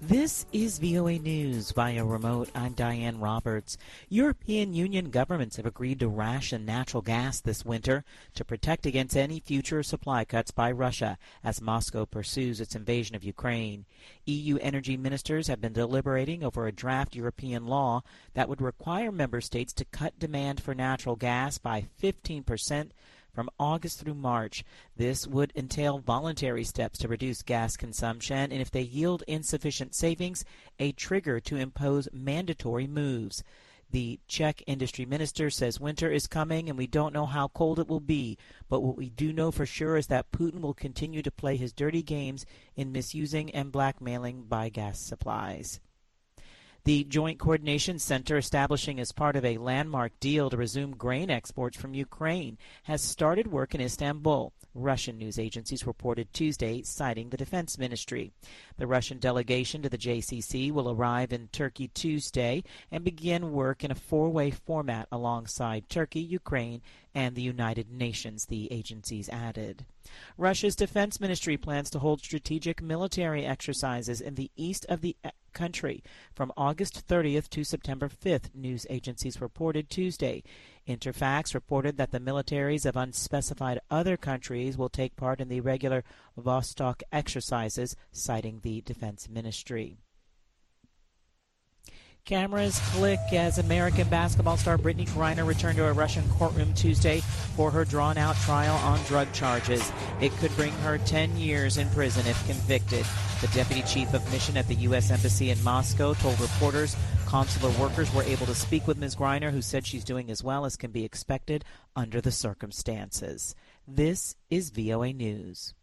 This is VOA News via remote. I'm Diane Roberts. European Union governments have agreed to ration natural gas this winter to protect against any future supply cuts by Russia as Moscow pursues its invasion of Ukraine. EU energy ministers have been deliberating over a draft European law that would require member states to cut demand for natural gas by 15% from August through March. This would entail voluntary steps to reduce gas consumption, and if they yield insufficient savings, a trigger to impose mandatory moves. The Czech industry minister says winter is coming and we don't know how cold it will be, but what we do know for sure is that Putin will continue to play his dirty games in misusing and blackmailing by gas supplies. The Joint Coordination Center, establishing as part of a landmark deal to resume grain exports from Ukraine, has started work in Istanbul, Russian news agencies reported Tuesday, citing the defense ministry. The Russian delegation to the JCC will arrive in Turkey Tuesday and begin work in a four-way format alongside Turkey, Ukraine, and the United Nations, the agencies added. Russia's defense ministry plans to hold strategic military exercises in the east of the country from August 30th to September 5th, news agencies reported Tuesday. Interfax reported that the militaries of unspecified other countries will take part in the regular Vostok exercises, citing the defense ministry. Cameras click as American basketball star Brittany Griner returned to a Russian courtroom Tuesday for her drawn-out trial on drug charges. It could bring her 10 years in prison if convicted. The deputy chief of mission at the U.S. Embassy in Moscow told reporters consular workers were able to speak with Ms. Griner, who said she's doing as well as can be expected under the circumstances. This is VOA News.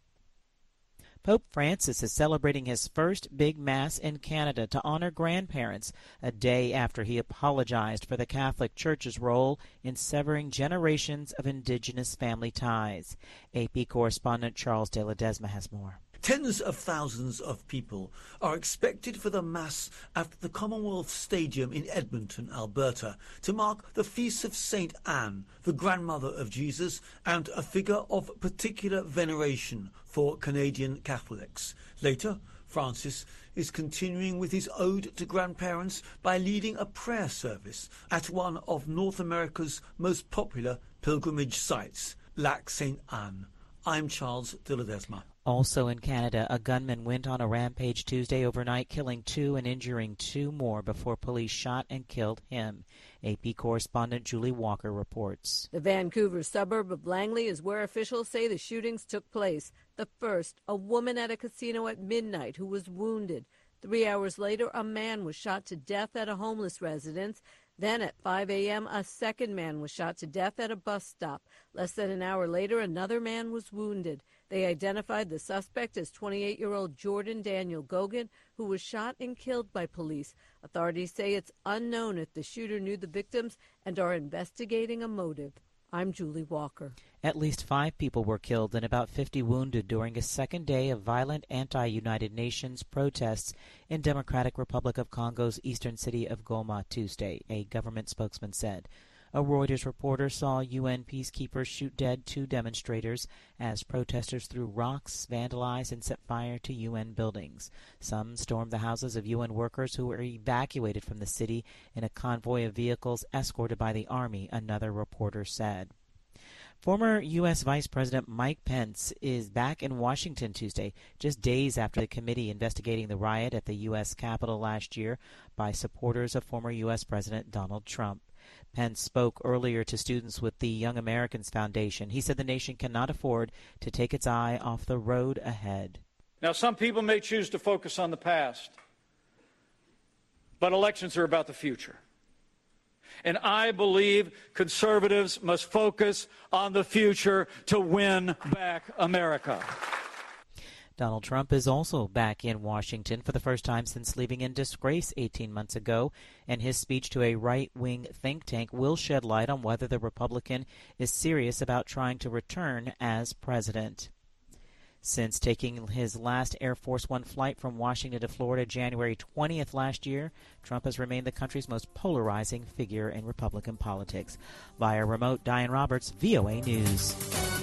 Pope Francis is celebrating his first big mass in Canada to honor grandparents, a day after he apologized for the Catholic Church's role in severing generations of Indigenous family ties. AP correspondent Charles de Ledesma has more. Tens of thousands of people are expected for the Mass at the Commonwealth Stadium in Edmonton, Alberta, to mark the Feast of St. Anne, the grandmother of Jesus, and a figure of particular veneration for Canadian Catholics. Later, Francis is continuing with his ode to grandparents by leading a prayer service at one of North America's most popular pilgrimage sites, Lac St. Anne. I'm Charles de Ledesma. Also in Canada, a gunman went on a rampage Tuesday overnight, killing 2 and injuring 2 more before police shot and killed him. AP correspondent Julie Walker reports. The Vancouver suburb of Langley is where officials say the shootings took place. The first, a woman at a casino at midnight who was wounded. 3 hours later, a man was shot to death at a homeless residence. Then at 5 a.m., a second man was shot to death at a bus stop. Less than an hour later, another man was wounded. They identified the suspect as 28-year-old Jordan Daniel Gogan, who was shot and killed by police. Authorities say it's unknown if the shooter knew the victims and are investigating a motive. I'm Julie Walker. At least 5 people were killed and about 50 wounded during a second day of violent anti-United Nations protests in Democratic Republic of Congo's eastern city of Goma Tuesday, a government spokesman said. A Reuters reporter saw UN peacekeepers shoot dead 2 demonstrators as protesters threw rocks, vandalized, and set fire to UN buildings. Some stormed the houses of UN workers who were evacuated from the city in a convoy of vehicles escorted by the army, another reporter said. Former U.S. Vice President Mike Pence is back in Washington Tuesday, just days after the committee investigating the riot at the U.S. Capitol last year by supporters of former U.S. President Donald Trump. Pence spoke earlier to students with the Young Americans Foundation. He said the nation cannot afford to take its eye off the road ahead. Now, some people may choose to focus on the past, but elections are about the future. And I believe conservatives must focus on the future to win back America. Donald Trump is also back in Washington for the first time since leaving in disgrace 18 months ago, and his speech to a right-wing think tank will shed light on whether the Republican is serious about trying to return as president. Since taking his last Air Force One flight from Washington to Florida January 20th last year, Trump has remained the country's most polarizing figure in Republican politics. Via remote, Diane Roberts, VOA News.